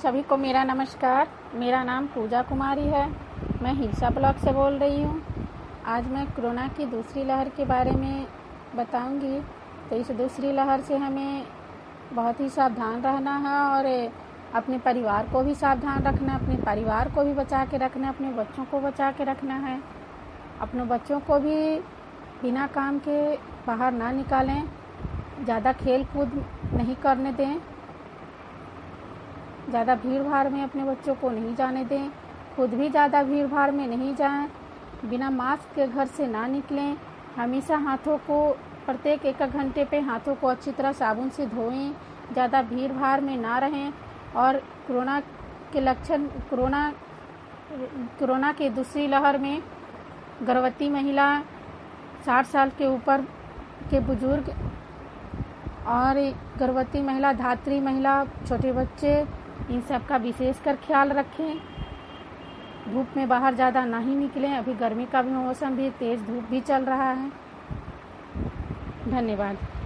सभी को मेरा नमस्कार। मेरा नाम पूजा कुमारी है। मैं हिलसा ब्लॉक से बोल रही हूँ। आज मैं कोरोना की दूसरी लहर के बारे में बताऊंगी। तो इस दूसरी लहर से हमें बहुत ही सावधान रहना है और अपने परिवार को भी सावधान रखना, अपने परिवार को भी बचा के रखना, अपने बच्चों को बचा के रखना है। अपने बच्चों को भी बिना काम के बाहर ना निकालें, ज़्यादा खेल कूद नहीं करने दें, ज़्यादा भीड़ भाड़ में अपने बच्चों को नहीं जाने दें, खुद भी ज़्यादा भीड़ भाड़ में नहीं जाएं, बिना मास्क के घर से ना निकलें। हमेशा हाथों को प्रत्येक 1 घंटे पे हाथों को अच्छी तरह साबुन से धोएं, ज़्यादा भीड़ भाड़ में ना रहें। और कोरोना के लक्षण कोरोना की दूसरी लहर में गर्भवती महिला, 60 साल के ऊपर के बुजुर्ग और गर्भवती महिला, धात्री महिला, छोटे बच्चे, इन सब का विशेषकर ख्याल रखें। धूप में बाहर ज़्यादा नहीं निकलें। अभी गर्मी का भी मौसम भी, तेज़ धूप भी चल रहा है। धन्यवाद।